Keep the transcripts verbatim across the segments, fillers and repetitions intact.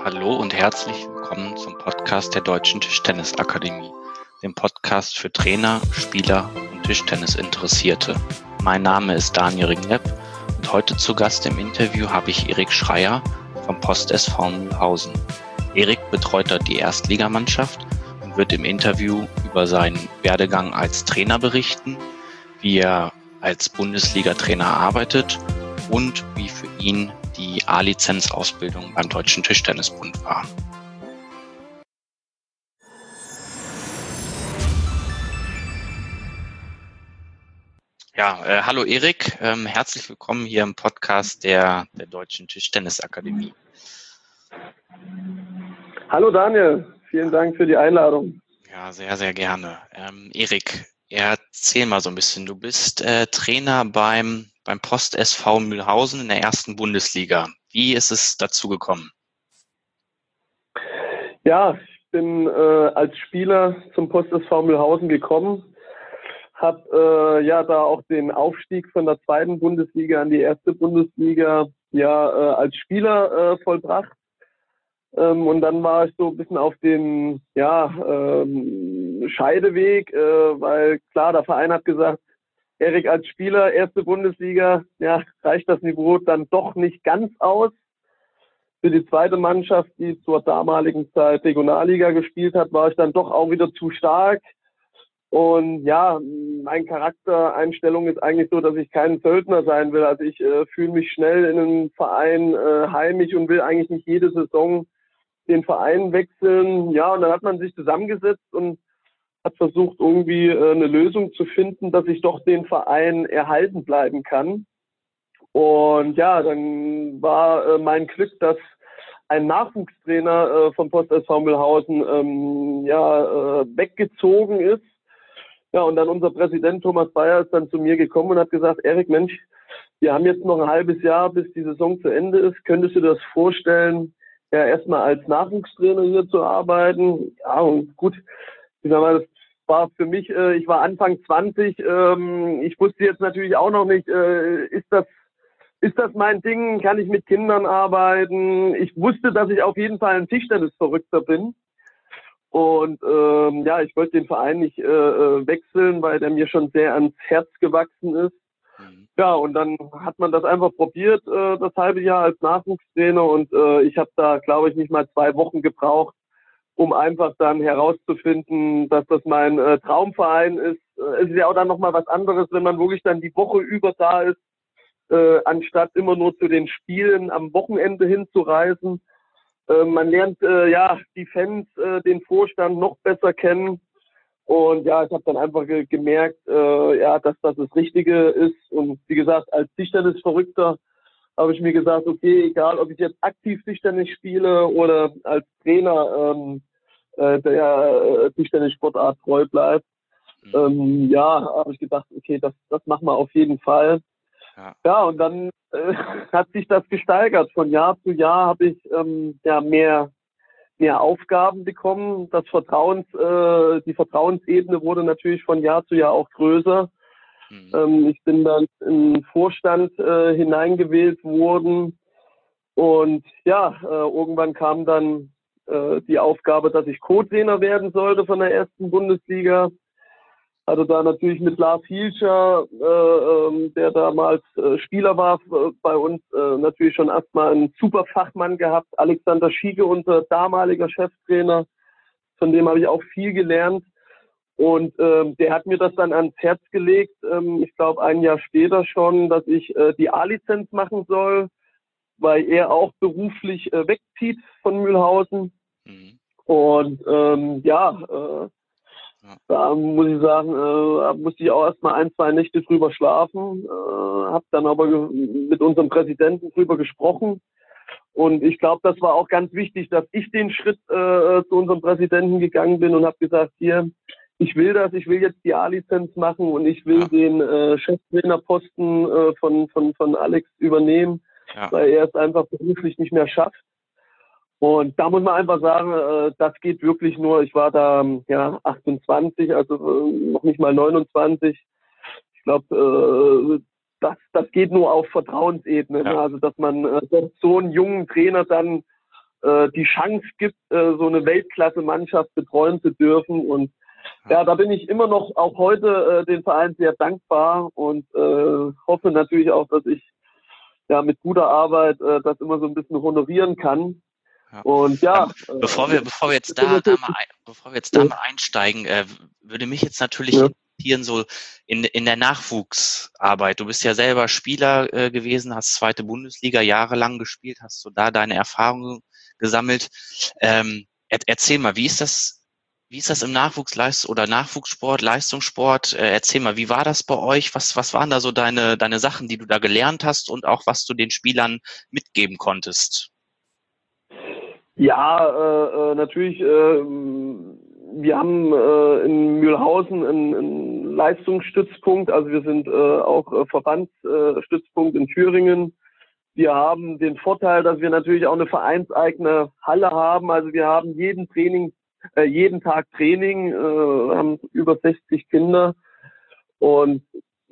Hallo und herzlich willkommen zum Podcast der Deutschen Tischtennisakademie, dem Podcast für Trainer, Spieler und Tischtennisinteressierte. Mein Name ist Daniel Ringlepp und heute zu Gast im Interview habe ich Erik Schreier vom Post S V Mühlhausen. Erik betreut dort die Erstligamannschaft und wird im Interview über seinen Werdegang als Trainer berichten, wie er als Bundesliga-Trainer arbeitet und wie für ihn die A-Lizenz-Ausbildung beim Deutschen Tischtennisbund war. Ja, äh, hallo Erik, ähm, herzlich willkommen hier im Podcast der, der Deutschen Tischtennisakademie. Hallo Daniel, vielen Dank für die Einladung. Ja, sehr, sehr gerne. Ähm, Erik, erzähl mal so ein bisschen. Du bist äh, Trainer beim, beim Post S V Mühlhausen in der ersten Bundesliga. Wie ist es dazu gekommen? Ja, ich bin äh, als Spieler zum Post S V Mühlhausen gekommen, habe äh, ja da auch den Aufstieg von der zweiten Bundesliga an die erste Bundesliga ja äh, als Spieler äh, vollbracht. Ähm, und dann war ich so ein bisschen auf dem ja, ähm, Scheideweg, äh, weil klar, der Verein hat gesagt, Erik als Spieler, erste Bundesliga, ja, reicht das Niveau dann doch nicht ganz aus. Für die zweite Mannschaft, die zur damaligen Zeit Regionalliga gespielt hat, war ich dann doch auch wieder zu stark. Und ja, meine Charaktereinstellung ist eigentlich so, dass ich kein Söldner sein will. Also ich äh, fühle mich schnell in einem Verein äh, heimisch und will eigentlich nicht jede Saison den Verein wechseln. Ja, und dann hat man sich zusammengesetzt und hat versucht, irgendwie äh, eine Lösung zu finden, dass ich doch den Verein erhalten bleiben kann. Und ja, dann war äh, mein Glück, dass ein Nachwuchstrainer äh, vom Post S V Mühlhausen ähm, ja, äh, weggezogen ist. Ja, und dann unser Präsident Thomas Bayer ist dann zu mir gekommen und hat gesagt, Erik, Mensch, wir haben jetzt noch ein halbes Jahr, bis die Saison zu Ende ist. Könntest du dir das vorstellen, ja, erstmal als Nachwuchstrainer hier zu arbeiten? Ja, und gut, ich sag mal, das war für mich, äh, ich war Anfang zwanzig, ähm, ich wusste jetzt natürlich auch noch nicht, äh, ist das Ist das mein Ding? Kann ich mit Kindern arbeiten? Ich wusste, dass ich auf jeden Fall ein Tischtennisverrückter bin. Und ähm, ja, ich wollte den Verein nicht äh, wechseln, weil der mir schon sehr ans Herz gewachsen ist. Mhm. Ja, und dann hat man das einfach probiert, äh, das halbe Jahr als Nachwuchstrainer. Und äh, ich habe da, glaube ich, nicht mal zwei Wochen gebraucht, um einfach dann herauszufinden, dass das mein äh, Traumverein ist. Äh, es ist ja auch dann nochmal was anderes, wenn man wirklich dann die Woche über da ist, Äh, anstatt immer nur zu den Spielen am Wochenende hinzureisen. Äh, man lernt äh, ja die Fans, äh, den Vorstand noch besser kennen. Und ja, ich habe dann einfach ge- gemerkt, äh, ja, dass das das Richtige ist. Und wie gesagt, als Tischtennisverrückter habe ich mir gesagt, okay, egal, ob ich jetzt aktiv Tischtennis spiele oder als Trainer ähm, äh, der äh, Tischtennissportart treu bleibt, mhm. ähm, ja, habe ich gedacht, okay, das, das machen wir auf jeden Fall. Ja. ja, und dann äh, hat sich das gesteigert. Von Jahr zu Jahr habe ich ähm, ja mehr, mehr Aufgaben bekommen. Das Vertrauens, äh, die Vertrauensebene wurde natürlich von Jahr zu Jahr auch größer. Mhm. Ähm, ich bin dann in den Vorstand äh, hineingewählt worden. Und ja, äh, irgendwann kam dann äh, die Aufgabe, dass ich Co-Trainer werden sollte von der ersten Bundesliga. Also da natürlich mit Lars Hielscher, äh, ähm, der damals äh, Spieler war äh, bei uns, äh, natürlich schon erstmal einen super Fachmann gehabt. Alexander Schieke, unser damaliger Cheftrainer, von dem habe ich auch viel gelernt. Und ähm, der hat mir das dann ans Herz gelegt, ähm, ich glaube ein Jahr später schon, dass ich äh, die A-Lizenz machen soll, weil er auch beruflich äh, wegzieht von Mühlhausen. Mhm. Und ähm, ja, äh, Da muss ich sagen, äh, musste ich auch erstmal ein, zwei Nächte drüber schlafen, äh, habe dann aber mit unserem Präsidenten drüber gesprochen. Und ich glaube, das war auch ganz wichtig, dass ich den Schritt äh, zu unserem Präsidenten gegangen bin und habe gesagt, hier, ich will das, ich will jetzt die A-Lizenz machen und ich will ja. den äh, Cheftrainerposten äh, von, von, von Alex übernehmen, ja. weil er es einfach beruflich nicht mehr schafft. Und da muss man einfach sagen, äh, das geht wirklich nur, ich war da ja achtundzwanzig, also äh, noch nicht mal neunundzwanzig. Ich glaube, äh, das, das geht nur auf Vertrauensebene. Ja. Ne? Also dass man äh, so einen jungen Trainer dann äh, die Chance gibt, äh, so eine Weltklasse-Mannschaft betreuen zu dürfen. Und ja, da bin ich immer noch auch heute äh, dem Verein sehr dankbar und äh, hoffe natürlich auch, dass ich ja mit guter Arbeit äh, das immer so ein bisschen honorieren kann. Ja. Und ja, Ähm, bevor wir, bevor wir jetzt äh, da, da mal, ein, bevor wir jetzt da ja. mal einsteigen, äh, würde mich jetzt natürlich Ja. interessieren, so in, in der Nachwuchsarbeit. Du bist ja selber Spieler äh, gewesen, hast zweite Bundesliga jahrelang gespielt, hast du da deine Erfahrungen gesammelt. Ähm, er, erzähl mal, wie ist das, wie ist das im Nachwuchsleist oder Nachwuchssport, Leistungssport? Äh, erzähl mal, wie war das bei euch? Was, was waren da so deine, deine Sachen, die du da gelernt hast und auch was du den Spielern mitgeben konntest? Ja, äh, äh, natürlich, äh, wir haben äh, in Mühlhausen einen, einen Leistungsstützpunkt, also wir sind äh, auch äh, Verbandsstützpunkt äh, in Thüringen. Wir haben den Vorteil, dass wir natürlich auch eine vereinseigene Halle haben, also wir haben jeden Training, äh, jeden Tag Training, äh, haben über sechzig Kinder und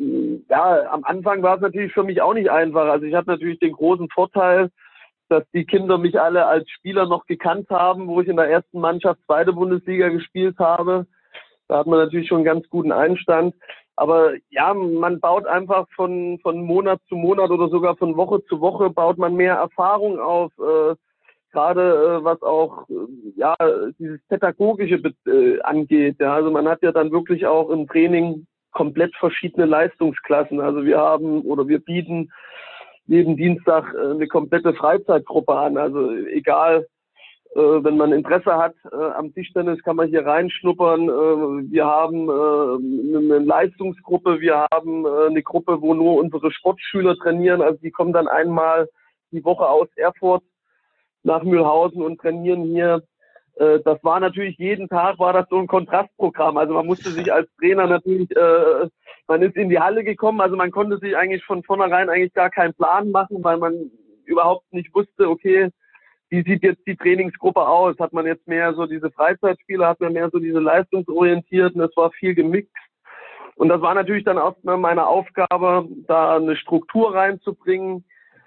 ja, am Anfang war es natürlich für mich auch nicht einfach, also ich hatte natürlich den großen Vorteil, dass die Kinder mich alle als Spieler noch gekannt haben, wo ich in der ersten Mannschaft zweite Bundesliga gespielt habe. Da hat man natürlich schon einen ganz guten Einstand. Aber ja, man baut einfach von, von Monat zu Monat oder sogar von Woche zu Woche baut man mehr Erfahrung auf, äh, gerade äh, was auch äh, ja dieses Pädagogische äh, angeht. Ja, also man hat ja dann wirklich auch im Training komplett verschiedene Leistungsklassen. Also wir haben oder wir bieten jeden Dienstag äh, eine komplette Freizeitgruppe an. Also egal, äh, wenn man Interesse hat äh, am Tischtennis, kann man hier reinschnuppern. Äh, wir haben äh, eine Leistungsgruppe, wir haben äh, eine Gruppe, wo nur unsere Sportschüler trainieren. Also die kommen dann einmal die Woche aus Erfurt nach Mühlhausen und trainieren hier. Äh, das war natürlich jeden Tag war das so ein Kontrastprogramm. Also man musste sich als Trainer natürlich äh, man ist in die Halle gekommen, also man konnte sich eigentlich von vornherein eigentlich gar keinen Plan machen, weil man überhaupt nicht wusste, okay, wie sieht jetzt die Trainingsgruppe aus? Hat man jetzt mehr so diese Freizeitspiele, hat man mehr so diese leistungsorientierten, es war viel gemixt. Und das war natürlich dann auch meine Aufgabe, da eine Struktur reinzubringen.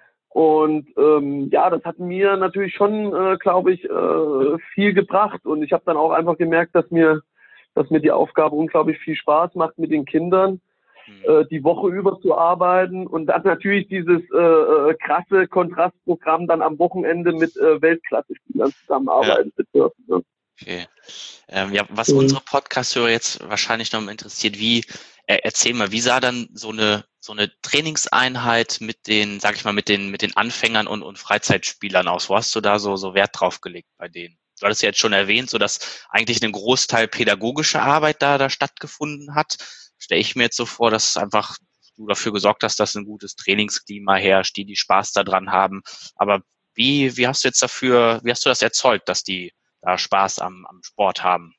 Und ähm, ja, das hat mir natürlich schon, äh, glaube ich, äh, viel gebracht. Und ich habe dann auch einfach gemerkt, dass mir, dass mir die Aufgabe unglaublich viel Spaß macht mit den Kindern, äh, die Woche über zu arbeiten und dann natürlich dieses äh, krasse Kontrastprogramm dann am Wochenende mit äh, Weltklasse-Spielern zusammenarbeiten zu dürfen. Ne? Okay. Ähm, ja, was mhm. unsere Podcast-Hörer jetzt wahrscheinlich noch interessiert, wie, äh, erzähl mal, wie sah dann so eine so eine Trainingseinheit mit den, sag ich mal, mit den mit den Anfängern und und Freizeitspielern aus? Wo hast du da so so Wert drauf gelegt bei denen? Du hattest ja jetzt schon erwähnt, so dass eigentlich ein Großteil pädagogische Arbeit da da stattgefunden hat. Stelle ich mir jetzt so vor, dass einfach du dafür gesorgt hast, dass ein gutes Trainingsklima herrscht, die die Spaß daran haben. Aber wie wie hast du jetzt dafür, wie hast du das erzeugt, dass die da Spaß am, am Sport haben?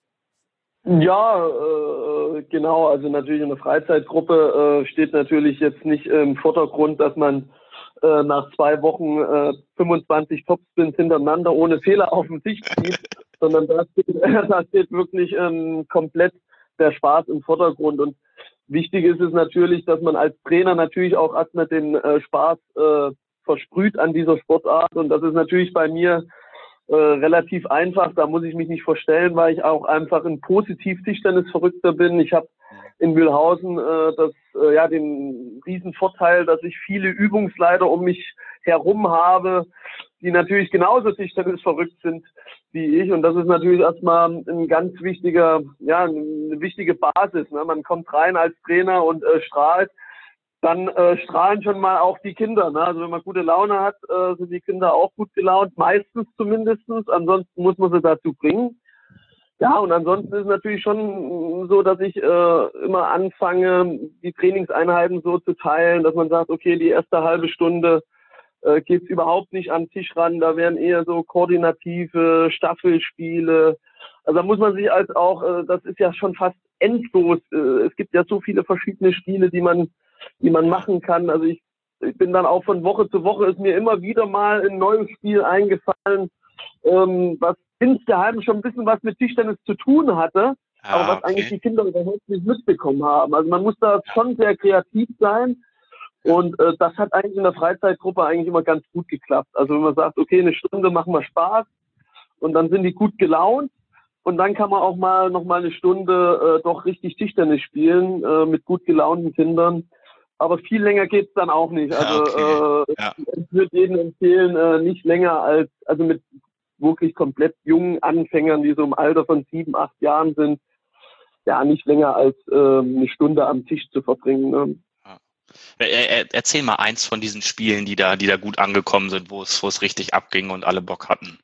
Ja, äh, genau. Also natürlich in der Freizeitgruppe äh, steht natürlich jetzt nicht im Vordergrund, dass man äh, nach zwei Wochen äh, fünfundzwanzig Topspins hintereinander ohne Fehler auf den Tisch zieht, sondern da steht, da steht wirklich ähm, komplett der Spaß im Vordergrund. Und wichtig ist es natürlich, dass man als Trainer natürlich auch erstmal den äh, Spaß äh, versprüht an dieser Sportart. Und das ist natürlich bei mir Äh, relativ einfach, da muss ich mich nicht verstellen, weil ich auch einfach ein Positiv-Tischtennis-Verrückter bin. Ich habe in Mühlhausen äh, das, äh, ja, den riesen Vorteil, dass ich viele Übungsleiter um mich herum habe, die natürlich genauso Tischtennis-verrückt sind wie ich. Und das ist natürlich erstmal ein ganz wichtiger, ja, eine wichtige Basis. Ne? Man kommt rein als Trainer und äh, strahlt. Dann äh, strahlen schon mal auch die Kinder. Ne? Also wenn man gute Laune hat, äh, sind die Kinder auch gut gelaunt, meistens zumindestens. Ansonsten muss man sie dazu bringen. Ja, und ansonsten ist es natürlich schon so, dass ich äh, immer anfange, die Trainingseinheiten so zu teilen, dass man sagt, okay, die erste halbe Stunde äh, geht's überhaupt nicht an den Tisch ran. Da werden eher so koordinative Staffelspiele. Also da muss man sich als auch, äh, das ist ja schon fast endlos. Äh, es gibt ja so viele verschiedene Spiele, die man die man machen kann. Also ich, ich bin dann auch von Woche zu Woche, ist mir immer wieder mal ein neues Spiel eingefallen, ähm, was insgeheim schon ein bisschen was mit Tischtennis zu tun hatte, ah, aber was okay. eigentlich die Kinder überhaupt nicht mitbekommen haben. Also man muss da schon sehr kreativ sein Und äh, das hat eigentlich in der Freizeitgruppe eigentlich immer ganz gut geklappt. Also wenn man sagt, okay, eine Stunde machen wir Spaß und dann sind die gut gelaunt und dann kann man auch mal noch mal eine Stunde äh, doch richtig Tischtennis spielen äh, mit gut gelaunten Kindern. Aber viel länger geht's dann auch nicht. Also Okay. äh, Ja. ich würde jedem empfehlen, äh, nicht länger als, also mit wirklich komplett jungen Anfängern, die so im Alter von sieben, acht Jahren sind, ja, nicht länger als äh, eine Stunde am Tisch zu verbringen. Ne? Er, er, erzähl mal eins von diesen Spielen, die da, die da gut angekommen sind, wo es, wo es richtig abging und alle Bock hatten.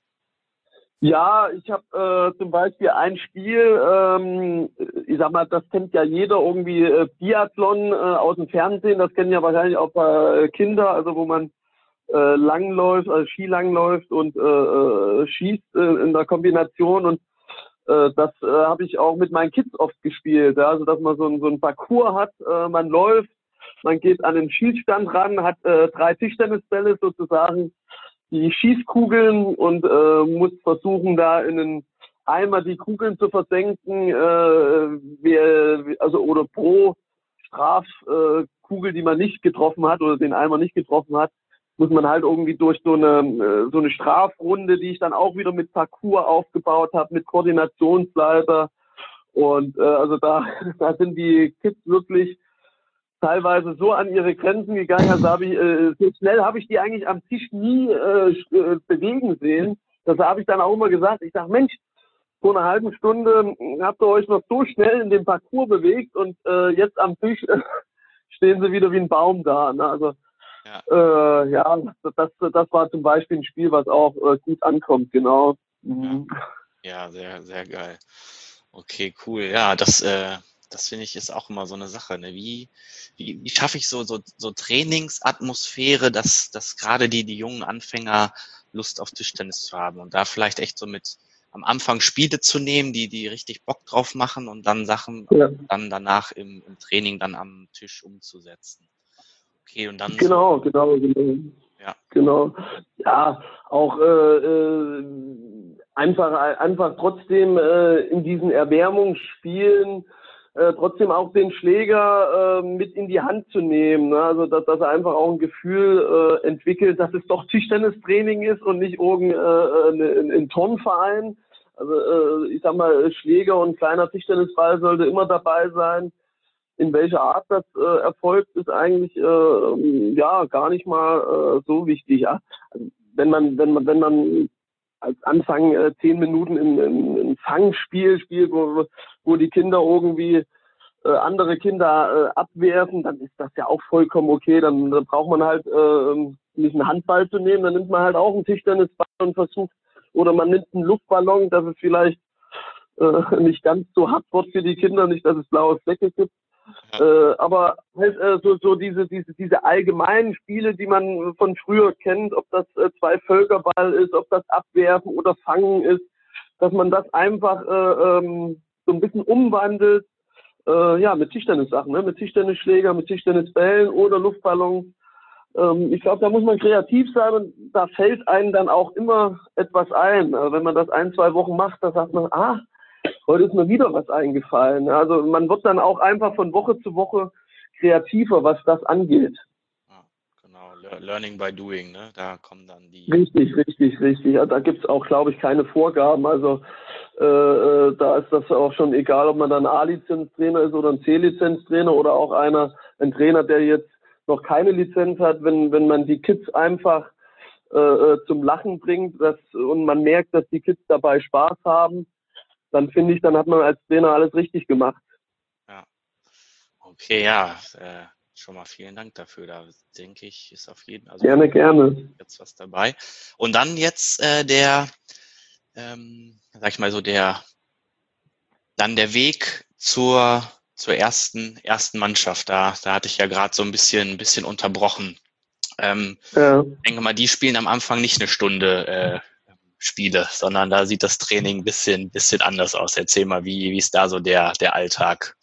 Ja, ich habe äh, zum Beispiel ein Spiel, ähm, ich sag mal, das kennt ja jeder irgendwie, äh, Biathlon äh, aus dem Fernsehen, das kennen ja wahrscheinlich auch äh, Kinder, also wo man äh, langläuft, also Skilangläuft und äh, äh, schießt äh, in der Kombination und äh, das äh, habe ich auch mit meinen Kids oft gespielt, ja? Also dass man so ein, so ein Parcours hat, äh, man läuft, man geht an den Schießstand ran, hat äh, drei Tischtennisbälle sozusagen, die Schießkugeln und äh, muss versuchen, da in einen Eimer die Kugeln zu versenken, äh, wer, also oder pro Strafkugel, äh, Kugel, die man nicht getroffen hat oder den Eimer nicht getroffen hat, muss man halt irgendwie durch so eine äh, so eine Strafrunde, die ich dann auch wieder mit Parcours aufgebaut habe, mit Koordinationsleiter und äh, also da da sind die Kids wirklich teilweise so an ihre Grenzen gegangen, also habe ich, äh, so schnell habe ich die eigentlich am Tisch nie äh, bewegen sehen. Das habe ich dann auch immer gesagt. Ich sage, Mensch, vor einer halben Stunde habt ihr euch noch so schnell in den Parcours bewegt und äh, jetzt am Tisch äh, stehen sie wieder wie ein Baum da. Ne? Also ja, äh, ja das, das war zum Beispiel ein Spiel, was auch äh, gut ankommt, genau. Mhm. Ja. Ja, sehr, sehr geil. Okay, cool. Ja, das äh Das finde ich ist auch immer so eine Sache, ne? Wie, wie, wie schaffe ich so, so, so Trainingsatmosphäre, dass, dass gerade die, die jungen Anfänger Lust auf Tischtennis zu haben und da vielleicht echt so mit am Anfang Spiele zu nehmen, die, die richtig Bock drauf machen und dann Sachen Ja. dann danach im, im Training dann am Tisch umzusetzen. Okay, und dann Genau, so, genau, genau. ja. Genau. Ja, auch äh, äh, einfach, einfach trotzdem äh, in diesen Erwärmungsspielen äh, trotzdem auch den Schläger äh, mit in die Hand zu nehmen. Ne? Also dass, dass er einfach auch ein Gefühl äh, entwickelt, dass es doch Tischtennistraining ist und nicht irgendein äh, ein, ein Turnverein. Also äh, ich sag mal, Schläger und kleiner Tischtennisball sollte immer dabei sein. In welcher Art das äh, erfolgt, ist eigentlich äh, ja gar nicht mal äh, so wichtig. Ja? Also wenn man, wenn man, wenn man als Anfang äh, zehn Minuten in ein Fangspiel spielt, wo, wo die Kinder irgendwie äh, andere Kinder äh, abwerfen, dann ist das ja auch vollkommen okay. Dann, dann braucht man halt äh, nicht einen Handball zu nehmen, dann nimmt man halt auch einen Tischtennisball und versucht, oder man nimmt einen Luftballon, dass es vielleicht äh, nicht ganz so hart wird für die Kinder, nicht, dass es blaue Flecke gibt. Äh, aber halt äh, so, so diese, diese, diese allgemeinen Spiele, die man von früher kennt, ob das äh, zwei Völkerball ist, ob das Abwerfen oder Fangen ist, dass man das einfach äh, ähm, so ein bisschen umwandelt, äh, ja, mit Tischtennissachen, ne? Mit Tischtennisschläger, mit Tischtennisbällen oder Luftballons. Ähm, ich glaube, da muss man kreativ sein und da fällt einem dann auch immer etwas ein. Also wenn man das ein, zwei Wochen macht, da sagt man, ah, heute ist mir wieder was eingefallen. Also man wird dann auch einfach von Woche zu Woche kreativer, was das angeht. Ja, genau, Learning by doing, ne? Da kommen dann die... Richtig, richtig, richtig. Ja, da gibt's auch, glaube ich, keine Vorgaben. Also äh, da ist das auch schon egal, ob man dann ein A-Lizenztrainer ist oder ein C-Lizenztrainer oder auch einer, ein Trainer, der jetzt noch keine Lizenz hat, wenn, wenn man die Kids einfach äh, zum Lachen bringt dass, und man merkt, dass die Kids dabei Spaß haben, dann finde ich, dann hat man als Trainer alles richtig gemacht. Ja. Okay, ja, äh, schon mal vielen Dank dafür. Da denke ich, ist auf jeden Fall also gerne, gerne. Jetzt was dabei. Und dann jetzt äh, der, ähm, sag ich mal so, der, dann der Weg zur, zur ersten, ersten Mannschaft. Da, da hatte ich ja gerade so ein bisschen, ein bisschen unterbrochen. Ähm, ja. Ich denke mal, die spielen am Anfang nicht eine Stunde äh, Spiele, sondern da sieht das Training ein bisschen, bisschen anders aus. Erzähl mal, wie, wie ist da so der, der Alltag?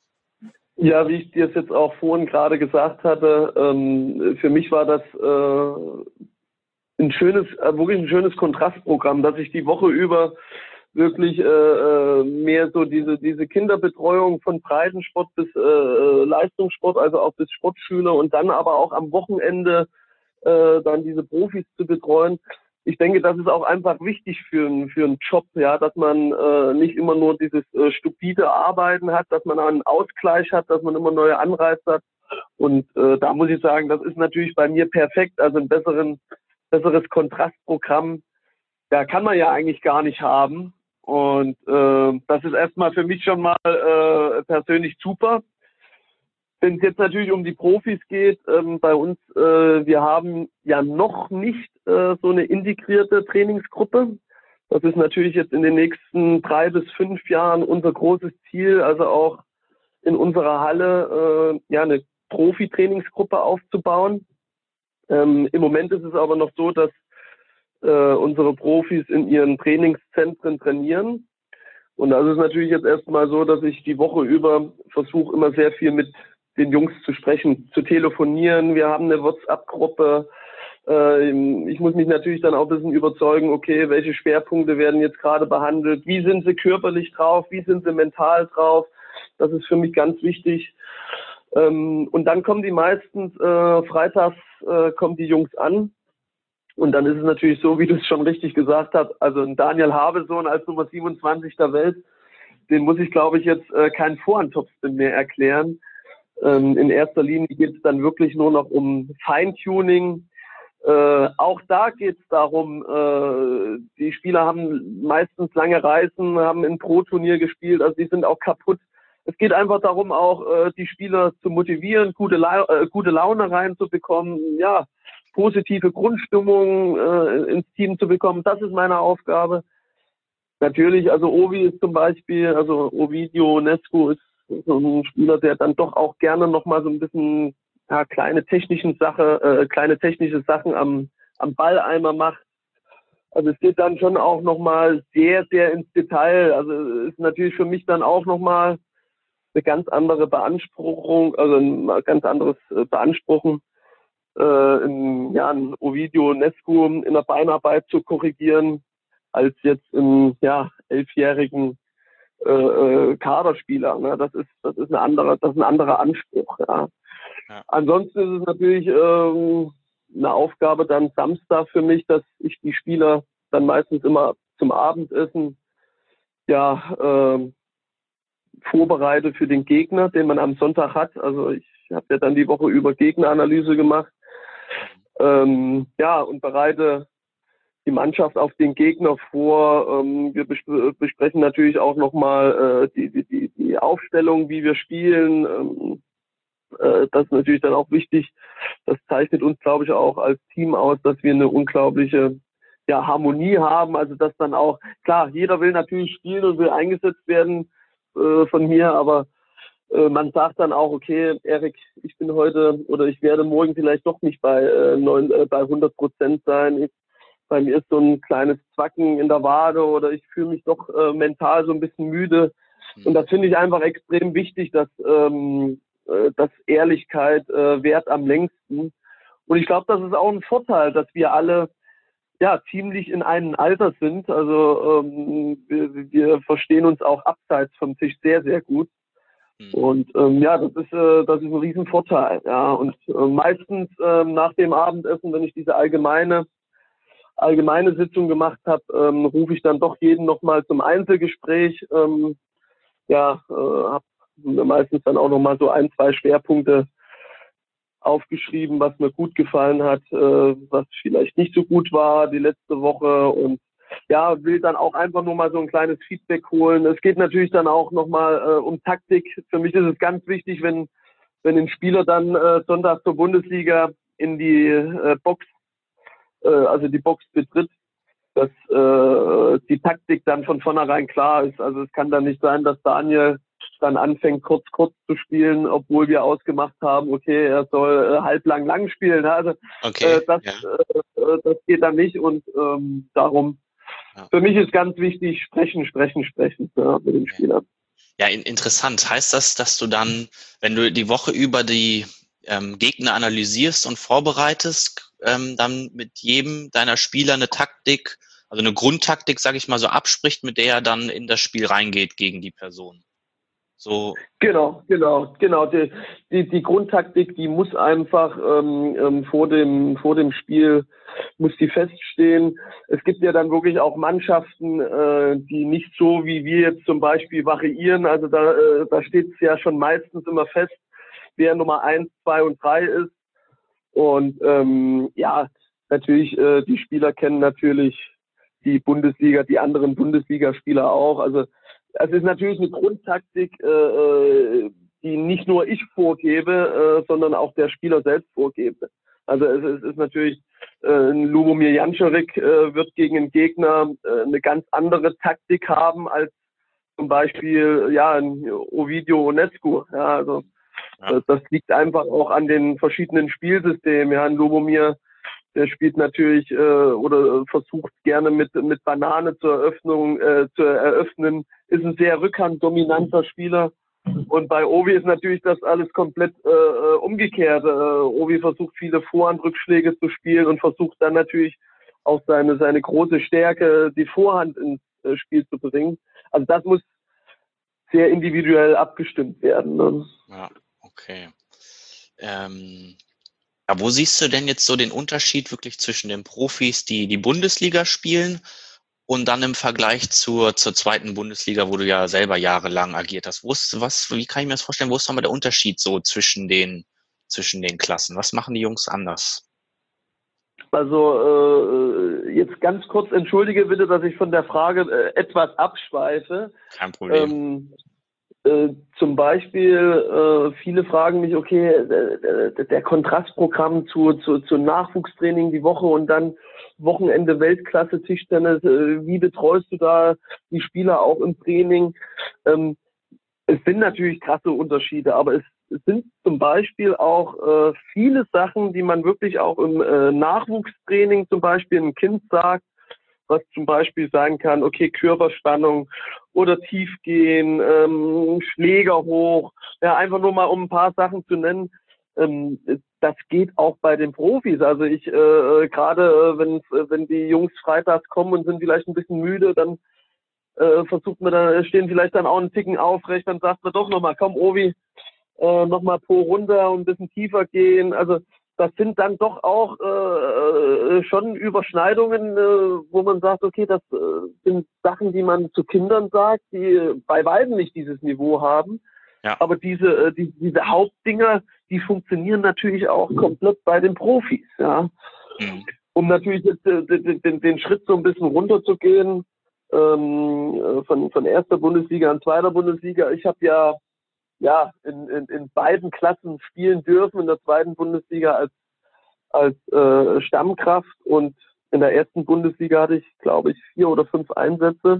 Ja, wie ich dir es jetzt auch vorhin gerade gesagt hatte, ähm, für mich war das äh, ein schönes, äh, wirklich ein schönes Kontrastprogramm, dass ich die Woche über wirklich äh, mehr so diese diese Kinderbetreuung von Breitensport bis äh, Leistungssport, also auch bis Sportschüler und dann aber auch am Wochenende äh, dann diese Profis zu betreuen. Ich denke, das ist auch einfach wichtig für, für einen Job, ja, dass man äh, nicht immer nur dieses äh, stupide Arbeiten hat, dass man einen Ausgleich hat, dass man immer neue Anreize hat. Und äh, da muss ich sagen, das ist natürlich bei mir perfekt. Also ein besseren, besseres Kontrastprogramm, da kann man ja eigentlich gar nicht haben. Und äh, das ist erstmal für mich schon mal äh, persönlich super. Wenn es jetzt natürlich um die Profis geht, ähm, bei uns, äh, wir haben ja noch nicht äh, so eine integrierte Trainingsgruppe. Das ist natürlich jetzt in den nächsten drei bis fünf Jahren unser großes Ziel, also auch in unserer Halle äh, ja eine Profi-Trainingsgruppe aufzubauen. Ähm, im Moment ist es aber noch so, dass äh, unsere Profis in ihren Trainingszentren trainieren. Und das ist natürlich jetzt erstmal so, dass ich die Woche über versuche, immer sehr viel mit den Jungs zu sprechen, zu telefonieren. Wir haben eine WhatsApp-Gruppe. Äh, ich muss mich natürlich dann auch ein bisschen überzeugen, okay, welche Schwerpunkte werden jetzt gerade behandelt? Wie sind sie körperlich drauf? Wie sind sie mental drauf? Das ist für mich ganz wichtig. Ähm, und dann kommen die meistens, äh, freitags äh, kommen die Jungs an. Und dann ist es natürlich so, wie du es schon richtig gesagt hast, also ein Daniel Habesohn als Nummer siebenundzwanzig der Welt, den muss ich, glaube ich, jetzt äh, keinen Vorhandtopspin mehr erklären. Ähm, in erster Linie geht es dann wirklich nur noch um Feintuning. Äh, auch da geht es darum, äh, die Spieler haben meistens lange Reisen, haben ein Pro-Turnier gespielt, also die sind auch kaputt. Es geht einfach darum, auch äh, die Spieler zu motivieren, gute, La äh, gute Laune reinzubekommen, ja, positive Grundstimmung äh, ins Team zu bekommen. Das ist meine Aufgabe. Natürlich, also Ovi ist zum Beispiel, also Ovidio Nescu ist so ein Spieler, der dann doch auch gerne nochmal so ein bisschen ja, kleine technischen Sache, äh, kleine technische Sachen am, am Balleimer macht. Also es geht dann schon auch nochmal sehr, sehr ins Detail. Also ist natürlich für mich dann auch nochmal eine ganz andere Beanspruchung, also ein ganz anderes äh, Beanspruchen, äh, in, ja, ein Ovidio Nescu in der Beinarbeit zu korrigieren, als jetzt im ja, elfjährigen äh, äh, Kaderspieler. Ne? Das ist das ist eine andere, das ist ein anderer Anspruch. Ja. Ja. Ansonsten ist es natürlich ähm, eine Aufgabe dann Samstag für mich, dass ich die Spieler dann meistens immer zum Abendessen ja ähm, vorbereite für den Gegner, den man am Sonntag hat. Also ich habe ja dann die Woche über Gegneranalyse gemacht. Ähm, ja, und bereite die Mannschaft auf den Gegner vor. Ähm, wir bes- besprechen natürlich auch nochmal äh, die, die, die Aufstellung, wie wir spielen. Ähm, äh, das ist natürlich dann auch wichtig. Das zeichnet uns, glaube ich, auch als Team aus, dass wir eine unglaubliche ja, Harmonie haben. Also dass dann auch, klar, jeder will natürlich spielen und will eingesetzt werden äh, von mir, aber äh, man sagt dann auch, okay, Erik, ich bin heute oder ich werde morgen vielleicht doch nicht bei, äh, neun, äh, bei hundert Prozent sein. Ich, bei mir ist so ein kleines Zwacken in der Wade oder ich fühle mich doch äh, mental so ein bisschen müde. Und das finde ich einfach extrem wichtig, dass, ähm, äh, dass Ehrlichkeit äh, wert am längsten. Und ich glaube, das ist auch ein Vorteil, dass wir alle ja ziemlich in einem Alter sind. Also ähm, wir, wir verstehen uns auch abseits vom Tisch sehr, sehr gut. Und ähm, ja, das ist äh, das ist ein Riesenvorteil. Ja, und äh, meistens äh, nach dem Abendessen, wenn ich diese allgemeine allgemeine Sitzung gemacht habe, ähm, rufe ich dann doch jeden nochmal zum Einzelgespräch. Ähm, ja, äh, habe mir meistens dann auch nochmal so ein, zwei Schwerpunkte aufgeschrieben, was mir gut gefallen hat, äh, was vielleicht nicht so gut war die letzte Woche und ja, will dann auch einfach nur mal so ein kleines Feedback holen. Es geht natürlich dann auch nochmal äh, um Taktik. Für mich ist es ganz wichtig, wenn wenn ein Spieler dann äh, Sonntag zur Bundesliga in die äh, Box, äh, also die Box betritt, dass äh, die Taktik dann von vornherein klar ist. Also es kann dann nicht sein, dass Daniel dann anfängt, kurz, kurz zu spielen, obwohl wir ausgemacht haben, okay, er soll äh, halblang lang spielen. Also okay, äh, das, ja. äh, das geht dann nicht und ähm, darum, ja. Für mich ist ganz wichtig, sprechen, sprechen, sprechen ja, mit den Spielern. Ja, interessant. Heißt das, dass du dann, wenn du die Woche über die ähm, Gegner analysierst und vorbereitest, ähm, dann mit jedem deiner Spieler eine Taktik, also also eine Grundtaktik, sage ich mal, so abspricht, mit der er dann in das Spiel reingeht gegen die Person. So. Genau, genau, genau. Die, die, die Grundtaktik, die muss einfach ähm, ähm, vor dem vor dem Spiel muss die feststehen. Es gibt ja dann wirklich auch Mannschaften, äh, die nicht so wie wir jetzt zum Beispiel variieren. Also da äh, da steht es ja schon meistens immer fest, wer Nummer eins, zwei und drei ist. Und ähm, ja, natürlich äh, die Spieler kennen natürlich die Bundesliga, die anderen Bundesligaspieler auch. Also es ist natürlich eine Grundtaktik, äh, die nicht nur ich vorgebe, äh, sondern auch der Spieler selbst vorgebe. Also es, es ist natürlich, äh, ein Lubomir Jančarík äh, wird gegen einen Gegner äh, eine ganz andere Taktik haben als zum Beispiel ja ein Ovidio Onescu. Ja, also ja. Das liegt einfach auch an den verschiedenen Spielsystemen. Ja, ein Lubomir, der spielt natürlich äh, oder versucht gerne mit mit Banane zur Eröffnung äh, zu eröffnen, ist ein sehr rückhanddominanter Spieler. Und bei Ovi ist natürlich das alles komplett äh, umgekehrt. Äh, Ovi versucht viele Vorhandrückschläge zu spielen und versucht dann natürlich auch seine seine große Stärke, die Vorhand ins äh, Spiel zu bringen. Also das muss sehr individuell abgestimmt werden. Ne? Ja, okay. Ähm Ja, wo siehst du denn jetzt so den Unterschied wirklich zwischen den Profis, die die Bundesliga spielen und dann im Vergleich zur zur zweiten Bundesliga, wo du ja selber jahrelang agiert hast? Wo ist, was, wie kann ich mir das vorstellen? Wo ist nochmal der Unterschied so zwischen den zwischen den Klassen? Was machen die Jungs anders? Also äh, jetzt ganz kurz, entschuldige bitte, dass ich von der Frage äh, etwas abschweife. Kein Problem. Ähm, Äh, zum Beispiel, äh, viele fragen mich, okay, äh, der Kontrastprogramm zu, zu, zu Nachwuchstraining die Woche und dann Wochenende Weltklasse Tischtennis, äh, wie betreust du da die Spieler auch im Training? Ähm, es sind natürlich krasse Unterschiede, aber es, es sind zum Beispiel auch äh, viele Sachen, die man wirklich auch im äh, Nachwuchstraining zum Beispiel ein Kind sagt, was zum Beispiel sein kann, okay, Körperspannung oder Tiefgehen, ähm, Schläger hoch, ja, einfach nur mal um ein paar Sachen zu nennen. Ähm, das geht auch bei den Profis. Also ich, äh, gerade äh, wenn, wenn die Jungs freitags kommen und sind vielleicht ein bisschen müde, dann äh, versucht man dann, stehen vielleicht dann auch einen Ticken aufrecht, dann sagt man doch nochmal, komm Ovi, äh, nochmal Po runter und ein bisschen tiefer gehen. Also das sind dann doch auch äh, schon Überschneidungen, äh, wo man sagt, okay, das äh, sind Sachen, die man zu Kindern sagt, die bei weitem nicht dieses Niveau haben. Ja. Aber diese, äh, die, diese Hauptdinger, die funktionieren natürlich auch komplett bei den Profis. Ja. Mhm. Um natürlich jetzt, äh, den, den, den Schritt so ein bisschen runterzugehen, ähm, von, von erster Bundesliga an zweiter Bundesliga. Ich habe ja ja, in, in, in beiden Klassen spielen dürfen, in der zweiten Bundesliga als, als äh, Stammkraft und in der ersten Bundesliga hatte ich, glaube ich, vier oder fünf Einsätze.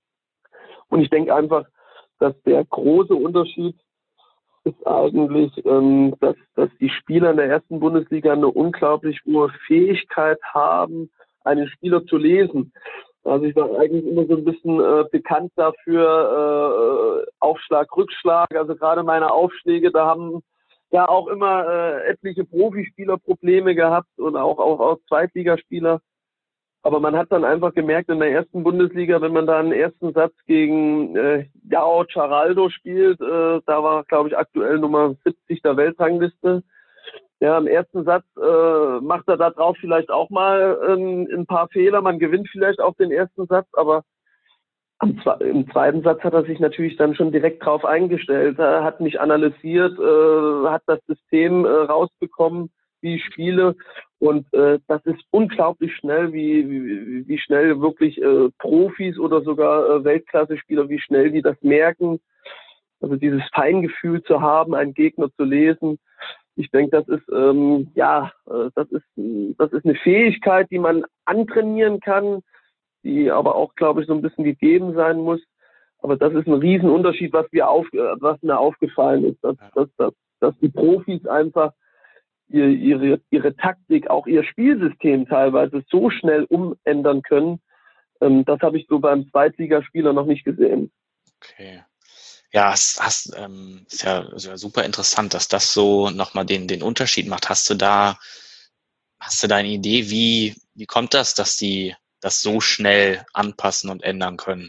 Und ich denke einfach, dass der große Unterschied ist eigentlich, ähm, dass, dass die Spieler in der ersten Bundesliga eine unglaublich hohe Fähigkeit haben, einen Spieler zu lesen. Also ich war eigentlich immer so ein bisschen äh, bekannt dafür, äh, Aufschlag, Rückschlag. Also gerade meine Aufschläge, da haben ja auch immer äh, etliche Profispieler Probleme gehabt und auch, auch, auch Zweitligaspieler. Aber man hat dann einfach gemerkt, in der ersten Bundesliga, wenn man da einen ersten Satz gegen äh, João Charaldo spielt, äh, da war, glaube ich, aktuell Nummer siebzig der Weltrangliste. Ja, im ersten Satz äh, macht er da drauf vielleicht auch mal ähm, ein paar Fehler. Man gewinnt vielleicht auch den ersten Satz, aber am, im zweiten Satz hat er sich natürlich dann schon direkt drauf eingestellt. Er hat mich analysiert, äh, hat das System äh, rausbekommen, wie ich spiele. Und äh, das ist unglaublich schnell, wie, wie, wie schnell wirklich äh, Profis oder sogar äh, Weltklasse-Spieler, wie schnell die das merken. Also dieses Feingefühl zu haben, einen Gegner zu lesen. Ich denke, das ist ähm, ja, das ist das ist eine Fähigkeit, die man antrainieren kann, die aber auch, glaube ich, so ein bisschen gegeben sein muss. Aber das ist ein Riesenunterschied, was wir auf, was mir aufgefallen ist, dass, dass, dass, dass die Profis einfach ihre, ihre ihre Taktik, auch ihr Spielsystem teilweise so schnell umändern können. Ähm, das habe ich so beim Zweitligaspieler noch nicht gesehen. Okay. Ja, es hast, ähm, ist ja, ist ja super interessant, dass das so nochmal den, den Unterschied macht. Hast du da, hast du da eine Idee, wie, wie kommt das, dass die, das so schnell anpassen und ändern können?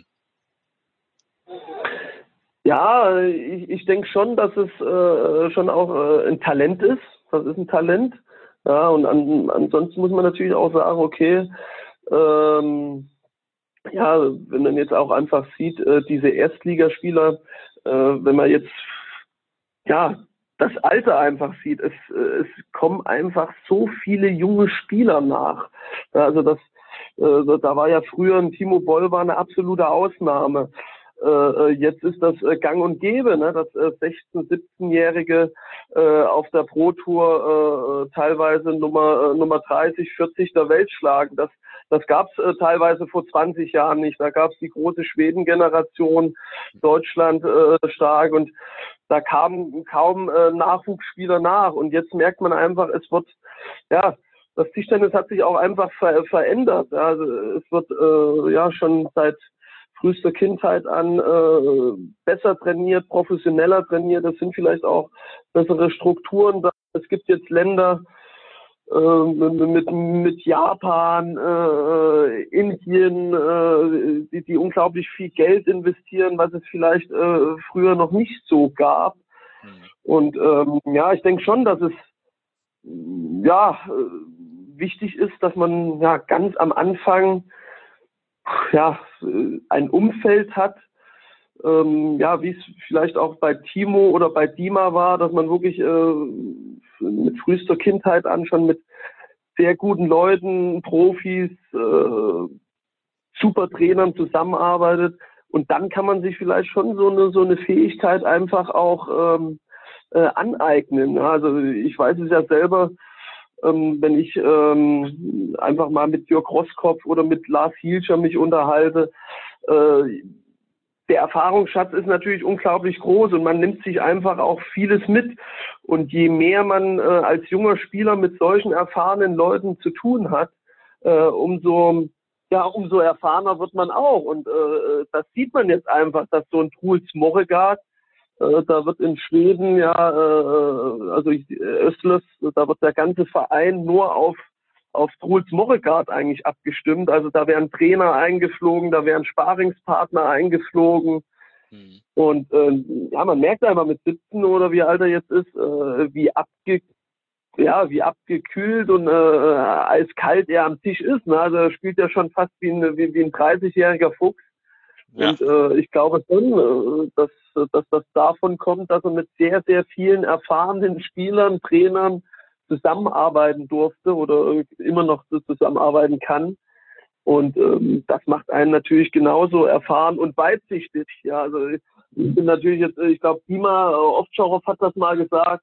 Ja, ich, ich denke schon, dass es äh, schon auch äh, ein Talent ist. Das ist ein Talent. Ja, und an, ansonsten muss man natürlich auch sagen, okay, ähm, ja, wenn man jetzt auch einfach sieht, äh, diese Erstligaspieler, äh, wenn man jetzt, ja, das Alter einfach sieht, es, äh, es kommen einfach so viele junge Spieler nach. Ja, also das, äh, da war ja früher ein Timo Boll war eine absolute Ausnahme. Äh, jetzt ist das äh, gang und gäbe, ne, dass äh, sechzehn-, siebzehnjährige äh, auf der Pro Tour äh, teilweise Nummer äh, Nummer dreißig, vierzig der Welt schlagen. Das das gab es äh, teilweise vor zwanzig Jahren nicht. Da gab es die große Schweden-Generation, Deutschland äh, stark, und da kamen kaum äh, Nachwuchsspieler nach. Und jetzt merkt man einfach, es wird, ja, das Tischtennis hat sich auch einfach ver verändert. Also es wird äh, ja schon seit frühester Kindheit an äh, besser trainiert, professioneller trainiert. Es sind vielleicht auch bessere Strukturen da. Es gibt jetzt Länder äh, mit, mit Japan, äh, Indien, äh, die, die unglaublich viel Geld investieren, was es vielleicht äh, früher noch nicht so gab. Mhm. Und ähm, ja, ich denke schon, dass es ja äh, wichtig ist, dass man ja ganz am Anfang ja, ein Umfeld hat, ähm, ja, wie es vielleicht auch bei Timo oder bei Dima war, dass man wirklich äh, mit frühester Kindheit an schon mit sehr guten Leuten, Profis, äh, super Trainern zusammenarbeitet, und dann kann man sich vielleicht schon so eine so eine Fähigkeit einfach auch ähm, äh, aneignen. Also ich weiß es ja selber, Ähm, wenn ich ähm, einfach mal mit Jörg Roskopf oder mit Lars Hielscher mich unterhalte, äh, der Erfahrungsschatz ist natürlich unglaublich groß und man nimmt sich einfach auch vieles mit. Und je mehr man äh, als junger Spieler mit solchen erfahrenen Leuten zu tun hat, äh, umso ja, umso erfahrener wird man auch. Und äh, das sieht man jetzt einfach, dass so ein Truls Morregard, Äh, da wird in Schweden ja, äh, also Östlers, da wird der ganze Verein nur auf auf Truls Morregard eigentlich abgestimmt. Also da werden Trainer eingeflogen, da werden Sparingspartner eingeflogen. Mhm. Und äh, ja, man merkt einfach mit siebzehn oder wie alt er jetzt ist, äh, wie abge ja, wie abgekühlt und äh, eiskalt er am Tisch ist. Ne? Also er spielt ja schon fast wie ein, wie, wie ein dreißigjähriger Fuchs. Ja. Und äh, ich glaube schon, äh, dass, dass das davon kommt, dass er mit sehr, sehr vielen erfahrenen Spielern, Trainern zusammenarbeiten durfte oder immer noch zusammenarbeiten kann. Und ähm, das macht einen natürlich genauso erfahren und weitsichtig. Ja, also ich bin natürlich jetzt, ich glaube, Dima Ovtcharov hat das mal gesagt.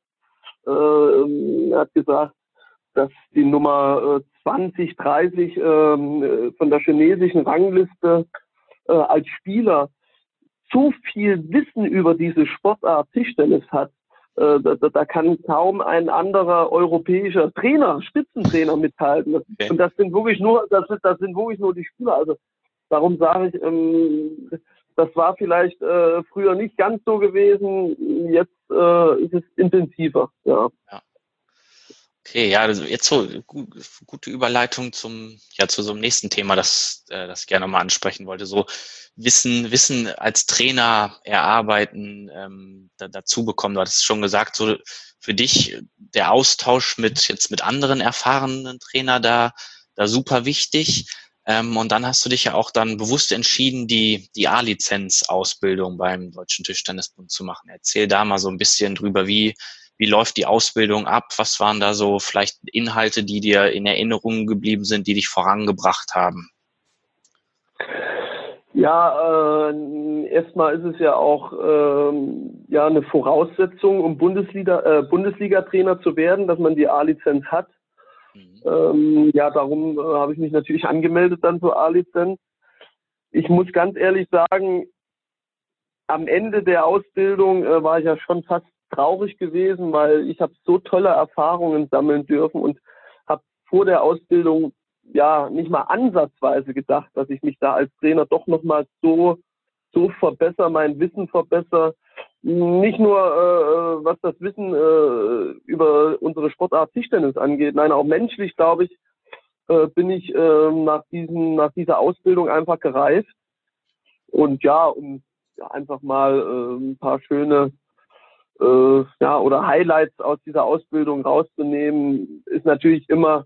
Äh, er hat gesagt, dass die Nummer äh, zwanzig, dreißig äh, von der chinesischen Rangliste äh, als Spieler so viel Wissen über diese Sportart Tischtennis hat, äh, da, da kann kaum ein anderer europäischer Trainer, Spitzentrainer mithalten. Das, okay. Und das sind wirklich nur, das sind, das sind wirklich nur die Spieler. Also darum sage ich, ähm, das war vielleicht äh, früher nicht ganz so gewesen. Jetzt äh, ist es intensiver. Ja. Ja. Okay, ja, also jetzt so gut, gute Überleitung zum, ja, zu so einem nächsten Thema, das, äh, das ich gerne mal ansprechen wollte. So Wissen, Wissen als Trainer erarbeiten, ähm, da, dazu bekommen. Du hattest schon gesagt, so für dich der Austausch mit jetzt mit anderen erfahrenen Trainer da, da super wichtig. Ähm, und dann hast du dich ja auch dann bewusst entschieden, die, die A-Lizenz-Ausbildung beim Deutschen Tischtennisbund zu machen. Erzähl da mal so ein bisschen drüber, wie Wie läuft die Ausbildung ab? Was waren da so vielleicht Inhalte, die dir in Erinnerung geblieben sind, die dich vorangebracht haben? Ja, äh, erstmal ist es ja auch äh, ja eine Voraussetzung, um Bundesliga, äh, Bundesliga-Trainer zu werden, dass man die A-Lizenz hat. Mhm. Ähm, ja, darum äh, habe ich mich natürlich angemeldet dann zur A-Lizenz. Ich muss ganz ehrlich sagen, am Ende der Ausbildung äh, war ich ja schon fast traurig gewesen, weil ich habe so tolle Erfahrungen sammeln dürfen und habe vor der Ausbildung ja nicht mal ansatzweise gedacht, dass ich mich da als Trainer doch nochmal so so verbessere, mein Wissen verbessere. Nicht nur äh, was das Wissen äh, über unsere Sportart Tischtennis angeht, nein, auch menschlich, glaube ich, äh, bin ich äh, nach diesen, nach dieser Ausbildung einfach gereist. Und ja, um ja, einfach mal äh, ein paar schöne äh, ja, oder Highlights aus dieser Ausbildung rauszunehmen, ist natürlich immer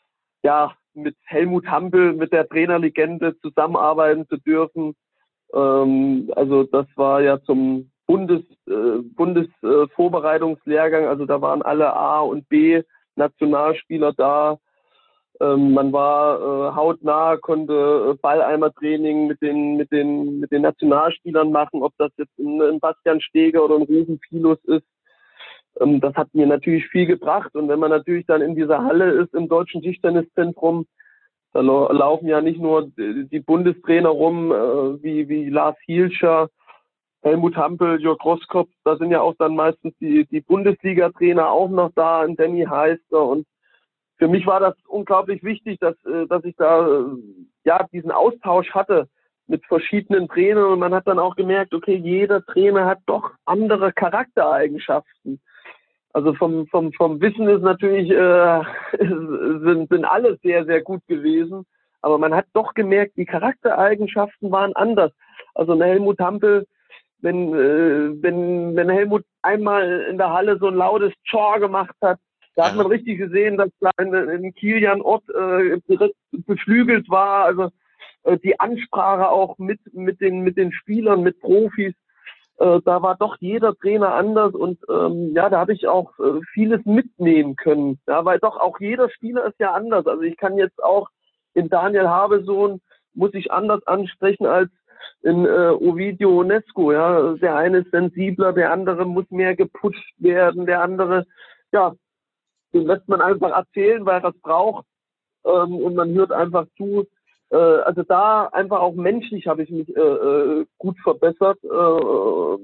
ja mit Helmut Hampel, mit der Trainerlegende zusammenarbeiten zu dürfen. Ähm, also das war ja zum Bundes äh, Bundesvorbereitungslehrgang, äh, also da waren alle A und B Nationalspieler da. Ähm, man war äh, hautnah, konnte Balleimer-Training mit den mit den mit den Nationalspielern machen, ob das jetzt ein, ein Bastian Steger oder ein Rufen Pilus ist. Ähm, das hat mir natürlich viel gebracht. Und wenn man natürlich dann in dieser Halle ist im Deutschen Tischtenniszentrum, da laufen ja nicht nur die Bundestrainer rum, äh, wie, wie Lars Hielscher, Helmut Hampel, Jörg Roskopf, da sind ja auch dann meistens die, die Bundesliga-Trainer auch noch da, ein Danny Heister. Und für mich war das unglaublich wichtig, dass, dass ich da ja diesen Austausch hatte mit verschiedenen Trainern. Und man hat dann auch gemerkt, okay, jeder Trainer hat doch andere Charaktereigenschaften. Also vom, vom, vom Wissen ist natürlich, äh, sind, sind alle sehr, sehr gut gewesen. Aber man hat doch gemerkt, die Charaktereigenschaften waren anders. Also ein Helmut Hampel, wenn, äh, wenn, wenn Helmut einmal in der Halle so ein lautes Tschor gemacht hat, da hat man richtig gesehen, dass da in, in Kilian Ott äh, direkt beflügelt war. Also äh, die Ansprache auch mit, mit, den, mit den Spielern, mit Profis. Äh, da war doch jeder Trainer anders und ähm, ja, da habe ich auch äh, vieles mitnehmen können, ja, weil doch auch jeder Spieler ist ja anders. Also ich kann jetzt auch in Daniel Habesohn muss ich anders ansprechen als in äh, Ovidio Onesco, ja, der eine ist sensibler, der andere muss mehr gepusht werden, der andere, ja, den lässt man einfach erzählen, weil er es braucht ähm, und man hört einfach zu. Also da einfach auch menschlich habe ich mich äh, gut verbessert. Äh,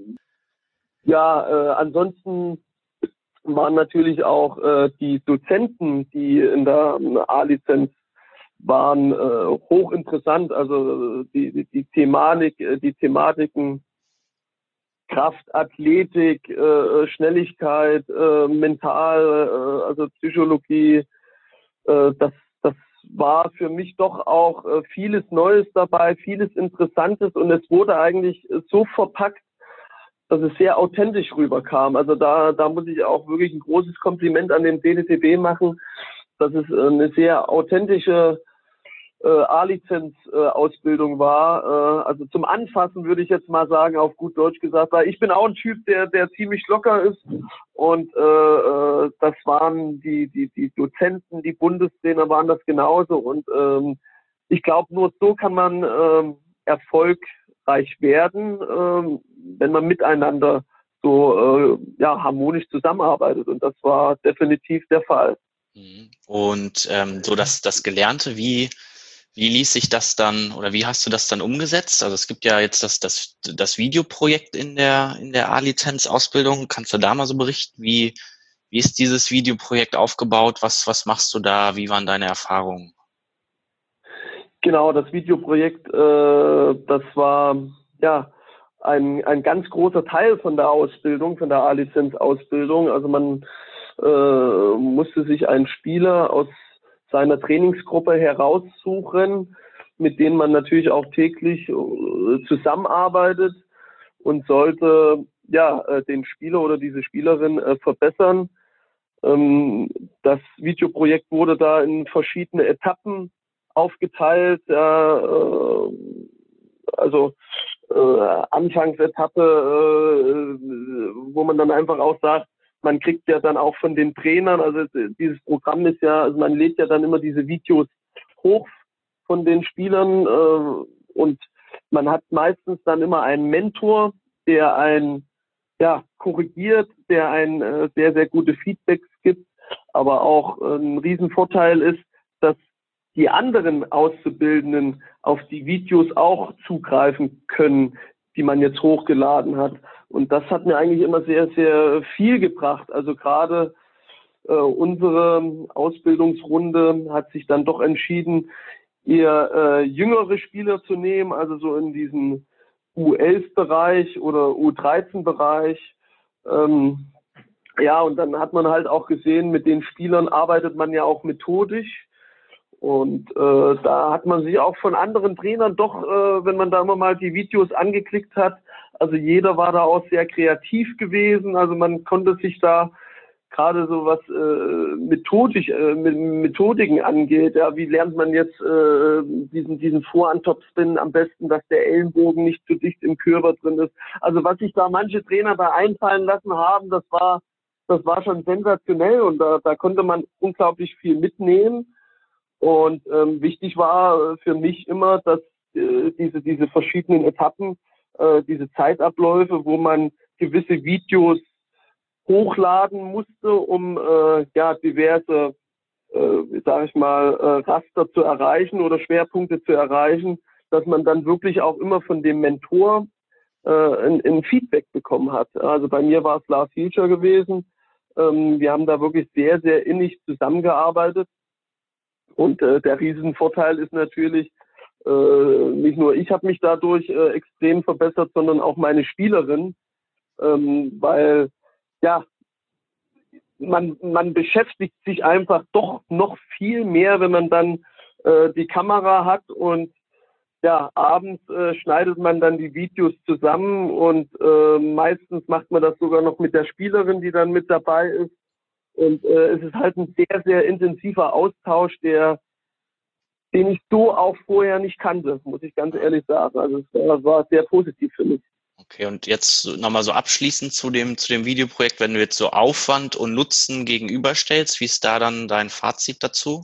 ja, äh, ansonsten waren natürlich auch äh, die Dozenten, die in der A-Lizenz waren, äh, hochinteressant. Also die, die, die Thematik, die Thematiken Kraft, Athletik, äh, Schnelligkeit, äh, Mental, äh, also Psychologie, äh, das war für mich doch auch äh, vieles Neues dabei, vieles Interessantes und es wurde eigentlich so verpackt, dass es sehr authentisch rüberkam. Also da, da muss ich auch wirklich ein großes Kompliment an den D T T B machen, dass es äh, eine sehr authentische äh, A-Lizenz-Ausbildung äh, war. Äh, also zum Anfassen würde ich jetzt mal sagen, auf gut Deutsch gesagt, weil ich bin auch ein Typ, der, der ziemlich locker ist. Und äh, äh, das waren die, die, die Dozenten, die Bundestrainer waren das genauso. Und ähm, ich glaube, nur so kann man ähm, erfolgreich werden, ähm, wenn man miteinander so äh, ja, harmonisch zusammenarbeitet. Und das war definitiv der Fall. Und ähm, so das, das Gelernte, wie Wie ließ sich das dann oder wie hast du das dann umgesetzt? Also es gibt ja jetzt das, das, das Videoprojekt in der, in der A-Lizenz-Ausbildung. Kannst du da mal so berichten? Wie, wie ist dieses Videoprojekt aufgebaut? Was, was machst du da? Wie waren deine Erfahrungen? Genau, das Videoprojekt, äh, das war ja ein, ein ganz großer Teil von der Ausbildung, von der A-Lizenz-Ausbildung. Also man äh, musste sich einen Spieler aus seiner Trainingsgruppe heraussuchen, mit denen man natürlich auch täglich äh, zusammenarbeitet und sollte ja äh, den Spieler oder diese Spielerin äh, verbessern. Ähm, das Videoprojekt wurde da in verschiedene Etappen aufgeteilt. Ja, äh, also äh, Anfangsetappe, äh, wo man dann einfach auch sagt, man kriegt ja dann auch von den Trainern, also dieses Programm ist ja, also man lädt ja dann immer diese Videos hoch von den Spielern äh, und man hat meistens dann immer einen Mentor, der einen ja, korrigiert, der einen äh, sehr, sehr gute Feedbacks gibt, aber auch äh, ein Riesenvorteil ist, dass die anderen Auszubildenden auf die Videos auch zugreifen können, die man jetzt hochgeladen hat. Und das hat mir eigentlich immer sehr, sehr viel gebracht. Also gerade äh, unsere Ausbildungsrunde hat sich dann doch entschieden, eher äh, jüngere Spieler zu nehmen, also so in diesen U elf Bereich oder U dreizehn Bereich. Ähm, ja, und dann hat man halt auch gesehen, mit den Spielern arbeitet man ja auch methodisch. Und äh, da hat man sich auch von anderen Trainern doch, äh, wenn man da immer mal die Videos angeklickt hat, also jeder war da auch sehr kreativ gewesen. Also man konnte sich da gerade so was äh, methodisch, äh, mit Methodiken angeht, ja, wie lernt man jetzt äh, diesen diesen Vorhand-Topspin am besten, dass der Ellenbogen nicht zu dicht im Körper drin ist. Also was sich da manche Trainer da einfallen lassen haben, das war das war schon sensationell und da, da konnte man unglaublich viel mitnehmen. Und ähm, wichtig war für mich immer, dass äh, diese diese verschiedenen Etappen, äh, diese Zeitabläufe, wo man gewisse Videos hochladen musste, um äh, ja diverse, äh, sage ich mal, äh, Raster zu erreichen oder Schwerpunkte zu erreichen, dass man dann wirklich auch immer von dem Mentor äh, ein, ein Feedback bekommen hat. Also bei mir war es Lars Hilscher gewesen. Ähm, wir haben da wirklich sehr, sehr innig zusammengearbeitet. Und äh, der Riesenvorteil ist natürlich, äh, nicht nur ich habe mich dadurch äh, extrem verbessert, sondern auch meine Spielerin, ähm, weil ja, man, man beschäftigt sich einfach doch noch viel mehr, wenn man dann äh, die Kamera hat und ja, abends äh, schneidet man dann die Videos zusammen und äh, meistens macht man das sogar noch mit der Spielerin, die dann mit dabei ist. Und äh, es ist halt ein sehr, sehr intensiver Austausch, der den ich so auch vorher nicht kannte, muss ich ganz ehrlich sagen. Also es war, war sehr positiv für mich. Okay, und jetzt nochmal so abschließend zu dem, zu dem Videoprojekt, wenn du jetzt so Aufwand und Nutzen gegenüberstellst, wie ist da dann dein Fazit dazu?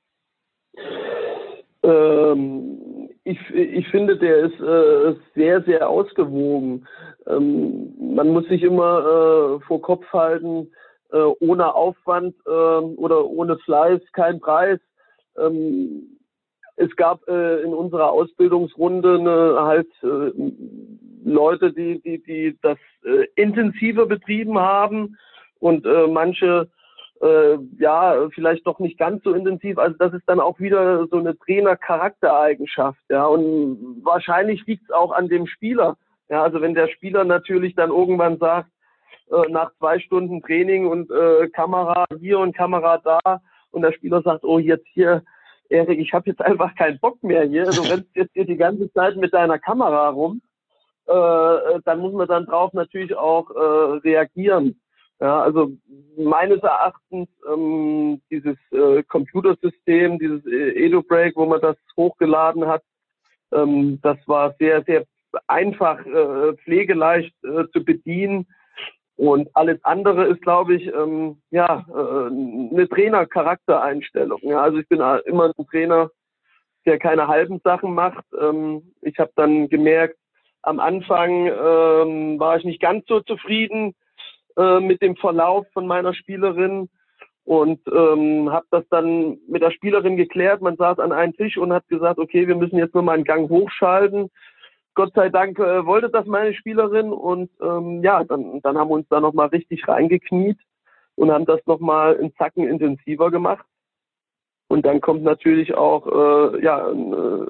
Ähm, ich, ich finde, der ist äh, sehr, sehr ausgewogen. Ähm, man muss sich immer äh, vor Kopf halten, äh, ohne Aufwand äh, oder ohne Fleiß kein Preis. Ähm, es gab äh, in unserer Ausbildungsrunde eine, halt äh, Leute, die, die, die das äh, intensiver betrieben haben und äh, manche äh, ja vielleicht doch nicht ganz so intensiv. Also das ist dann auch wieder so eine Trainer-Charaktereigenschaft, ja. Und wahrscheinlich liegt es auch an dem Spieler. Ja, also wenn der Spieler natürlich dann irgendwann sagt, äh, nach zwei Stunden Training und äh, Kamera hier und Kamera da und der Spieler sagt, oh jetzt hier Erik, ich habe jetzt einfach keinen Bock mehr hier. Du rennst jetzt hier die ganze Zeit mit deiner Kamera rum. Äh, dann muss man dann drauf natürlich auch äh, reagieren. Ja, also meines Erachtens ähm, dieses äh, Computersystem, dieses äh, EduBreak, wo man das hochgeladen hat, ähm, das war sehr, sehr einfach, äh, pflegeleicht äh, zu bedienen. Und alles andere ist, glaube ich, ähm, ja, äh, eine Trainer-Charaktereinstellung. Ja, also ich bin immer ein Trainer, der keine halben Sachen macht. Ähm, ich habe dann gemerkt, am Anfang ähm, war ich nicht ganz so zufrieden äh, mit dem Verlauf von meiner Spielerin und ähm, habe das dann mit der Spielerin geklärt. Man saß an einem Tisch und hat gesagt, okay, wir müssen jetzt nur mal einen Gang hochschalten. Gott sei Dank äh, wollte das meine Spielerin und ähm, ja, dann, dann haben wir uns da nochmal richtig reingekniet und haben das nochmal einen Zacken intensiver gemacht. Und dann kommt natürlich auch äh, ja, ein,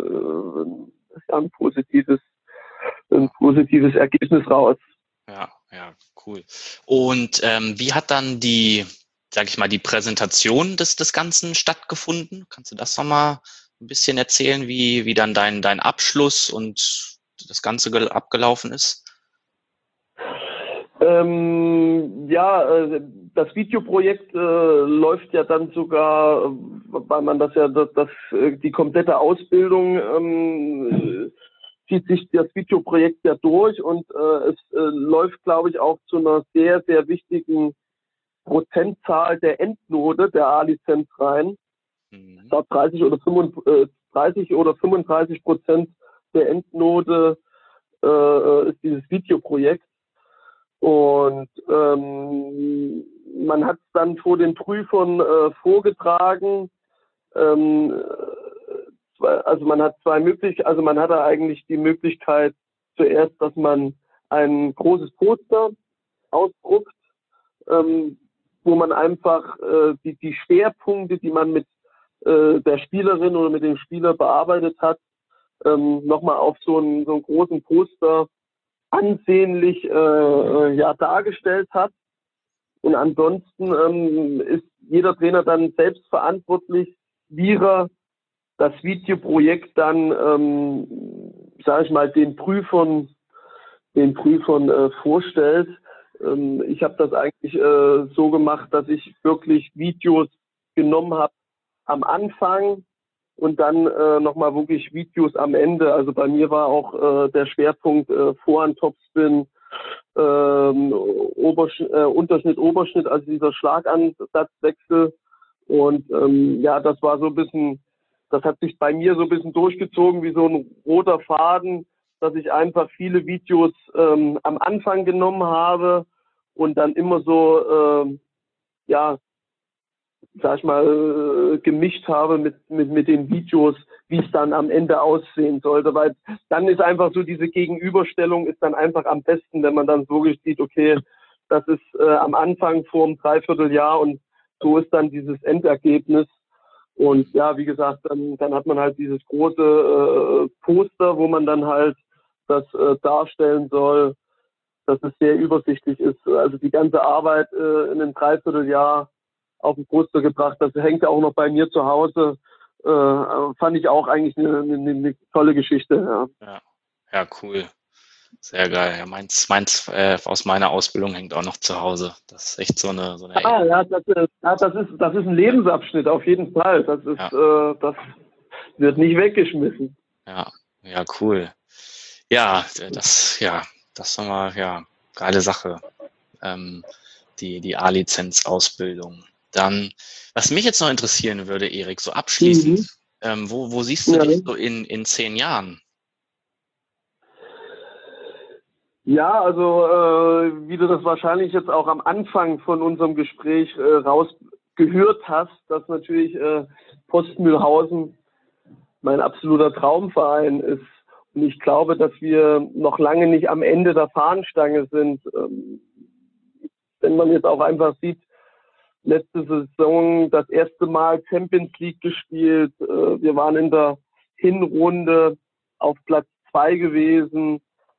äh, ein positives, ein positives Ergebnis raus. Ja, ja, cool. Und ähm, wie hat dann die, sag ich mal, die Präsentation des, des Ganzen stattgefunden? Kannst du das nochmal ein bisschen erzählen, wie, wie dann dein, dein Abschluss und das Ganze abgelaufen ist? Ähm, ja, äh, das Videoprojekt äh, läuft ja dann sogar, weil man das ja, das, das die komplette Ausbildung ähm, zieht sich das Videoprojekt ja durch und äh, es äh, läuft, glaube ich, auch zu einer sehr, sehr wichtigen Prozentzahl der Endnote der A-Lizenz rein. Mhm. Ich glaube dreißig oder fünfunddreißig oder fünfunddreißig Prozent der Endnote äh, ist dieses Videoprojekt. Und ähm, man hat es dann vor den Prüfern äh, vorgetragen. Ähm, also man hat zwei Möglichkeiten, also man hatte eigentlich die Möglichkeit zuerst, dass man ein großes Poster ausdruckt, ähm, wo man einfach äh, die, die Schwerpunkte, die man mit äh, der Spielerin oder mit dem Spieler bearbeitet hat, ähm, nochmal auf so einen, so einen großen Poster ansehnlich äh, ja, dargestellt hat. Und ansonsten ähm, ist jeder Trainer dann selbst verantwortlich, wie er das Videoprojekt dann, ähm, sage ich mal, den Prüfern, den Prüfern äh, vorstellt. Ähm, ich habe das eigentlich äh, so gemacht, dass ich wirklich Videos genommen habe am Anfang und dann äh, nochmal wirklich Videos am Ende. Also bei mir war auch äh, der Schwerpunkt äh, Vorhand, Topspin, ähm, Obersch äh, Unterschnitt, Oberschnitt, also dieser Schlagansatzwechsel. Und ähm, ja, das war so ein bisschen, das hat sich bei mir so ein bisschen durchgezogen wie so ein roter Faden, dass ich einfach viele Videos ähm, am Anfang genommen habe und dann immer so, ähm, ja, sag ich mal, äh, gemischt habe mit, mit, mit den Videos, wie es dann am Ende aussehen sollte. Weil dann ist einfach so diese Gegenüberstellung ist dann einfach am besten, wenn man dann wirklich sieht, okay, das ist äh, am Anfang vor einem Dreivierteljahr und so ist dann dieses Endergebnis. Und ja, wie gesagt, dann, dann hat man halt dieses große äh, Poster, wo man dann halt das äh, darstellen soll, dass es sehr übersichtlich ist. Also die ganze Arbeit äh, in einem Dreivierteljahr auf den Poster gebracht. Das hängt ja auch noch bei mir zu Hause. Äh, fand ich auch eigentlich eine, eine, eine tolle Geschichte. Ja, Ja, ja, cool. Sehr geil. Ja, meins, meins äh, aus meiner Ausbildung hängt auch noch zu Hause. Das ist echt so eine, so eine ah, ja, das, ist, ja das, ist, das ist ein Lebensabschnitt, auf jeden Fall. Das ist, ja, äh, das wird nicht weggeschmissen. ja, ja, cool. Ja, das, ja, das haben wir, ja, geile Sache. Ähm, die, die A-Lizenz-Ausbildung. Dann, was mich jetzt noch interessieren würde, Erik, so abschließend, Mhm. ähm, wo, wo siehst du Ja. dich so in, in zehn Jahren? Ja, also äh, wie du das wahrscheinlich jetzt auch am Anfang von unserem Gespräch äh, rausgehört hast, dass natürlich äh, Post Mülhausen mein absoluter Traumverein ist. Und ich glaube, dass wir noch lange nicht am Ende der Fahnenstange sind. Ähm, wenn man jetzt auch einfach sieht, letzte Saison das erste Mal Champions League gespielt. Äh, wir waren in der Hinrunde auf Platz zwei gewesen.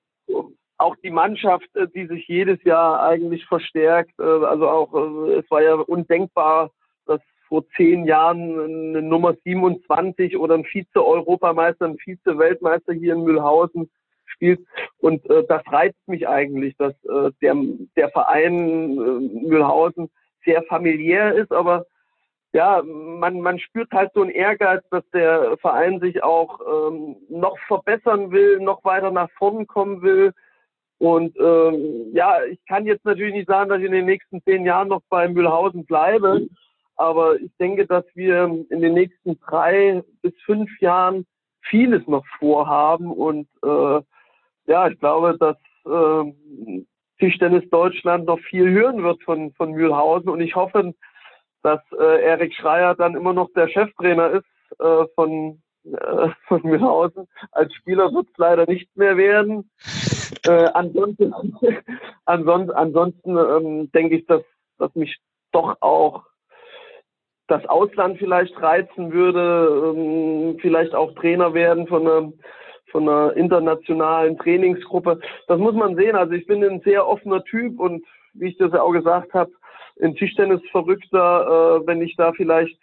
Auch die Mannschaft, die sich jedes Jahr eigentlich verstärkt. Also auch, es war ja undenkbar, dass vor zehn Jahren eine Nummer siebenundzwanzig oder ein Vize-Europameister, ein Vize-Weltmeister hier in Mülhausen spielt. Und äh, das reizt mich eigentlich, dass äh, der, der Verein äh, Mülhausen sehr familiär ist, aber ja, man, man spürt halt so einen Ehrgeiz, dass der Verein sich auch ähm, noch verbessern will, noch weiter nach vorn kommen will. Und ähm, ja, ich kann jetzt natürlich nicht sagen, dass ich in den nächsten zehn Jahren noch bei Mülhausen bleibe, aber ich denke, dass wir in den nächsten drei bis fünf Jahren vieles noch vorhaben. Und äh, ja, ich glaube, dass äh, Tischtennis Deutschland noch viel hören wird von, von Mülhausen. Und ich hoffe, dass äh, Erik Schreier dann immer noch der Cheftrainer ist äh, von, äh, von Mülhausen. Als Spieler wird es leider nicht mehr werden. Äh, ansonsten ansonsten, ansonsten ähm, denke ich, dass, dass mich doch auch das Ausland vielleicht reizen würde, ähm, vielleicht auch Trainer werden von einer, von einer internationalen Trainingsgruppe. Das muss man sehen. Also ich bin ein sehr offener Typ und wie ich das ja auch gesagt habe, in Tischtennis verrückter, äh, wenn ich da vielleicht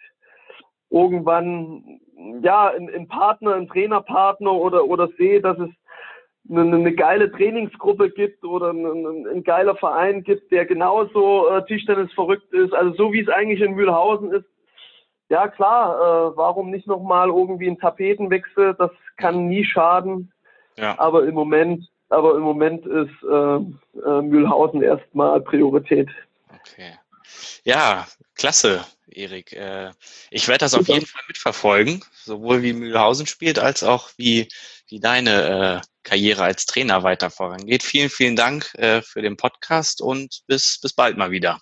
irgendwann ja einen Partner, einen Trainerpartner oder oder sehe, dass es eine, eine geile Trainingsgruppe gibt oder ein, ein, ein geiler Verein gibt, der genauso äh, Tischtennis verrückt ist, also so wie es eigentlich in Mülhausen ist. Ja klar, äh, warum nicht nochmal irgendwie ein Tapetenwechsel? Das kann nie schaden. Ja. Aber im Moment, aber im Moment ist äh, äh, Mülhausen erstmal Priorität. Okay. Ja, klasse, Erik. Äh, ich werde das auf jeden Fall mitverfolgen, sowohl wie Mülhausen spielt, als auch wie, wie deine äh, Karriere als Trainer weiter vorangeht. Vielen, vielen Dank äh, für den Podcast und bis, bis bald mal wieder.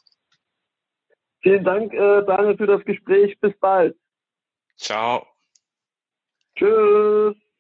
Vielen Dank, äh, Daniel, für das Gespräch. Bis bald. Ciao. Tschüss.